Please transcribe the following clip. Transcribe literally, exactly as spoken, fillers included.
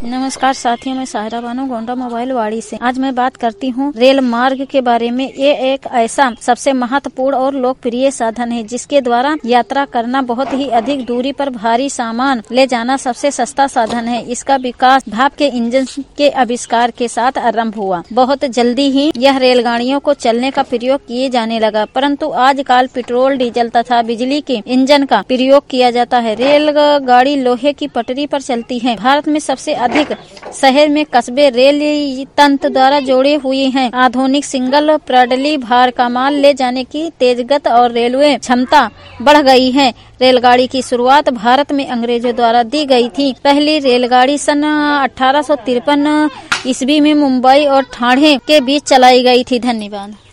नमस्कार साथियों, मैं साहिरा बानो गोंडा मोबाइल वाड़ी से। आज मैं बात करती हूँ रेल मार्ग के बारे में। ये एक ऐसा सबसे महत्वपूर्ण और लोकप्रिय साधन है जिसके द्वारा यात्रा करना बहुत ही अधिक दूरी पर भारी सामान ले जाना सबसे सस्ता साधन है। इसका विकास भाप के इंजन के आविष्कार के साथ आरंभ हुआ। बहुत जल्दी ही यह रेलगाड़ियों को चलने का प्रयोग किए जाने लगा, परंतु आजकल पेट्रोल, डीजल तथा बिजली के इंजन का प्रयोग किया जाता है। रेलगाड़ी लोहे की पटरी पर चलती है। भारत में सबसे अधिक शहर में कस्बे रेल तंत्र द्वारा जोड़े हुए हैं। आधुनिक सिंगल प्रणाली भार का माल ले जाने की तेजगत और रेलवे क्षमता बढ़ गई है। रेलगाड़ी की शुरुआत भारत में अंग्रेजों द्वारा दी गई थी। पहली रेलगाड़ी सन अठारह सौ तिरपन ईस्वी में मुंबई और ठाणे के बीच चलाई गई थी। धन्यवाद।